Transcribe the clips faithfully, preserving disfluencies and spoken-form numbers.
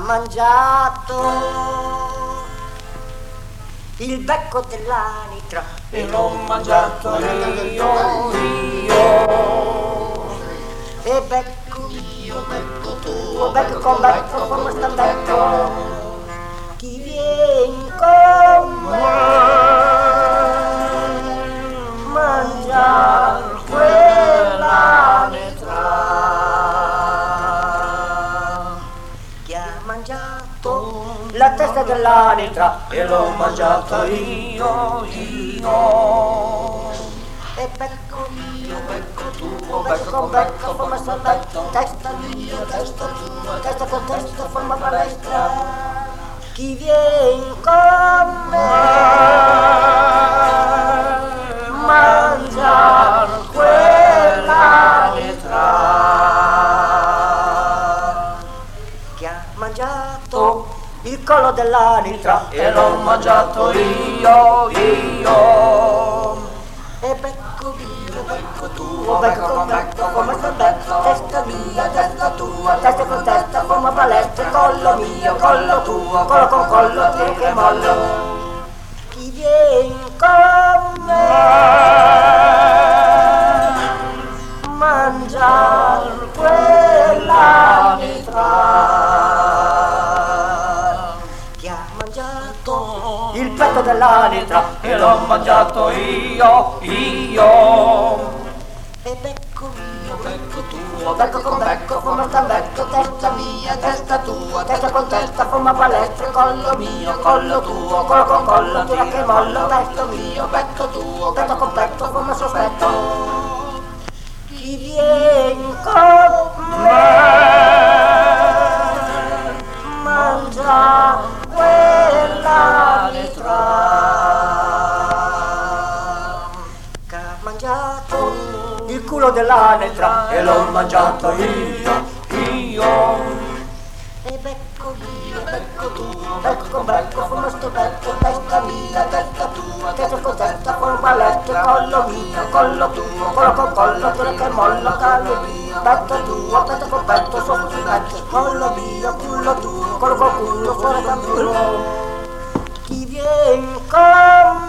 mangiato il becco dell'anitra e l'ho mangiato io, io. E becco io, becco tuo, becco con becco, come sta becco, chi viene con me mangiar quell'anitra che ha mangiato la testa dell'anitra e l'ho mangiato io, io. E becco mio, becco tuo, becco con becco, forma sta becco, testa mia, testa tua, testa con testa, forma palestra, chi viene con me mangiar quell'anitra che ha mangiato il collo dell'anitra e l'ho mangiato io, io. E becco mio, becco tuo, becco con becco, come sta becco, testa mia, testa tua, testa con testa, forma palestra, collo mio, collo tuo, collo con collo, tiro che mollo, chi viene con me mangiar quell'anitra che ha mangiato il petto dell'anitra e l'ho mangiato io, io. E becco mio, becco tuo, becco con becco, forma sta becco, testa mia, testa tua, testa con testa, forma palestra, collo mio, collo tuo, collo con collo, tira che mollo, petto mio, petto tuo, petto con petto, forma sospetto, chi viene con me mangia quell'anitra che ha mangiato il culo dell'anitra e l'ho mangiato io, io. e becco mio, becco tuo, becco con becco, forma sto becco, testa mia, testa tua, testa con testa, forma palestra, collo mio, collo tuo, collo con collo, tira che mollo, callo mio, petto tuo, petto con petto, sotto sul petto, collo mio, culo tuo, collo con culo, fuori dal culo, chi viene con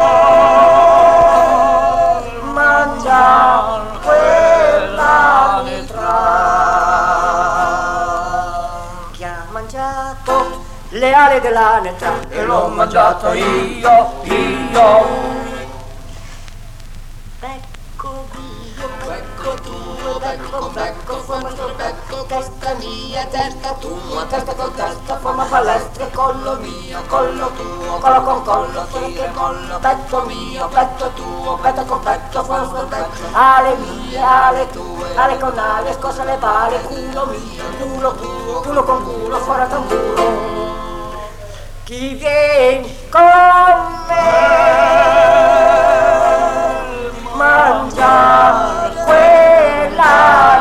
me mangia quell'anitra che ha mangiato le ali dell'anitra e l'ho mangiato io, io. Becco mio, becco tuo, becco becco, forma sto becco, testa mia, testa tua, testa con testa, forma palestra, collo mio, collo tuo, collo con collo, tira che mollo, petto mio, petto tuo, petto con petto, forma sto becco, ale mie, ale tue, ale con ale, scossa le pale, culo mio, culo tuo, culo con culo, fuori da un culo, chi viene con me mangia quella